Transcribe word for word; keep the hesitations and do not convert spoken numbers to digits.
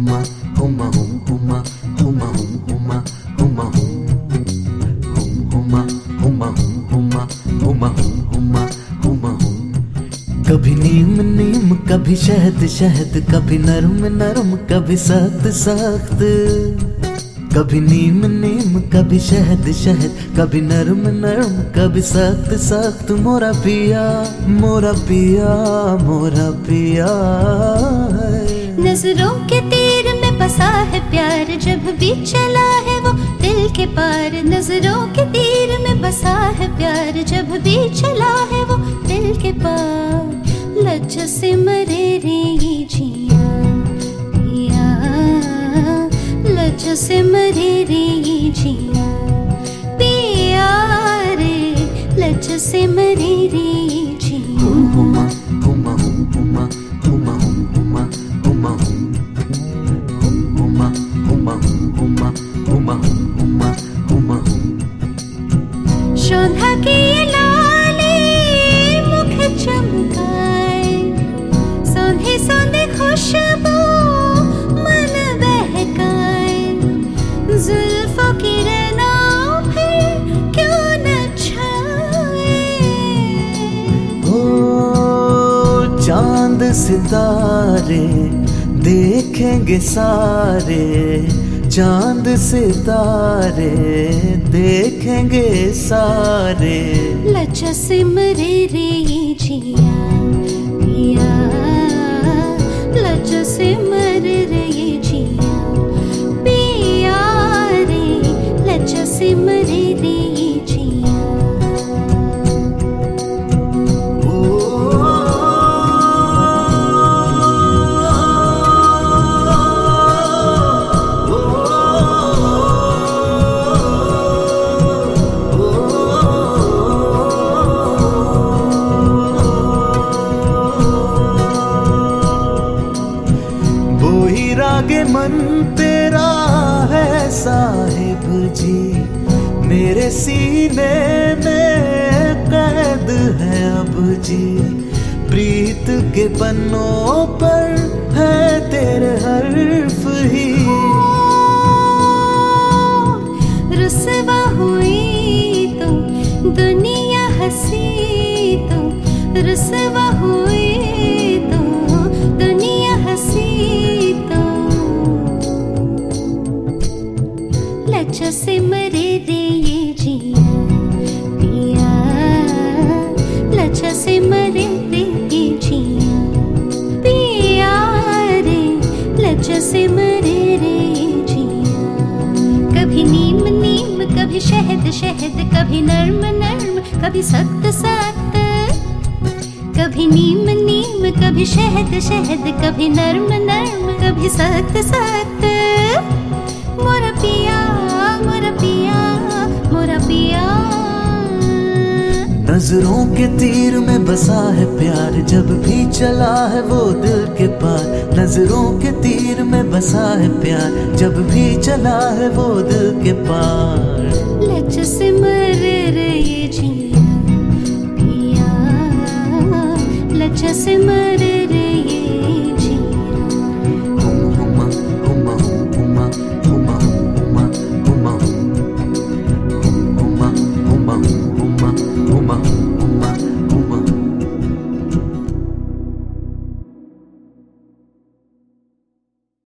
हुमा हुमा हुम हुमा हुमा हुम हुमा हुमा हुम हुमा हुमा हुम हुमा हुमा हुम हुमा हुमा हुम। कभी नीम नीम कभी शहद शहद, कभी नरम नरम कभी सख्त सख्त। कभी नीम नीम कभी शहद शहद, कभी नरम नरम कभी सख्त सख्त। मोरा पिया मोरा पिया मोरा पिया। नजरों के तीर में बसा है प्यार, जब भी चला है वो दिल के पार। नजरों के तीर में बसा है प्यार, जब भी चला है वो दिल के पार। लज से मरे रे ये जिया पिया, लज से मरे रे ये जिया पिया रे, लज से मरे रे ये जिया। हुमा हुमा हुम हुमा हुमा हुम हुमा हुमा हुम हुमा हुमा हुम हुमा हुमा हुमा हुमा हुम। शोधा की ये लाली मुख चमकाए, सौंधे सौंधे खुशबू मन बहकाए। जुल्फों की रैनाओं फिर क्यों न छाए। ओ चांद सितारे देखेंगे सारे, चांद सितारे देखेंगे सारे। लज से मरे रे ये जिया पिया, लज से मरे रे ये जिया पिया रे, लज से मरे रे ये जिया। रागे मन तेरा है साहिब जी, मेरे सीने में कैद है अब जी। प्रीत के पन्नों पर है तेरे हर्फ ही। रुसवा हुई तो दुनिया हंसी, तो रुसवा हुई तो दुनिया हंसी। लज से मरे रे ये जिया पिया, लज से मरे रे ये जिया पिया रे, लज से मरे रे ये जिया। कभी नीम नीम कभी शहद शहद, कभी नर्म नर्म कभी सख्त सख्त। कभी नीम नीम कभी शहद शहद, कभी नर्म नर्म कभी सख्त सख्त। मोरा पिया मोरा पिया मोरा पिया। नजरों के तीर में बसा है प्यार, जब भी चला है वो दिल के पार। नजरों के तीर में बसा है प्यार, जब भी चला है वो दिल के पार। लज से मरे रे ये जिया पिया, लज से मरे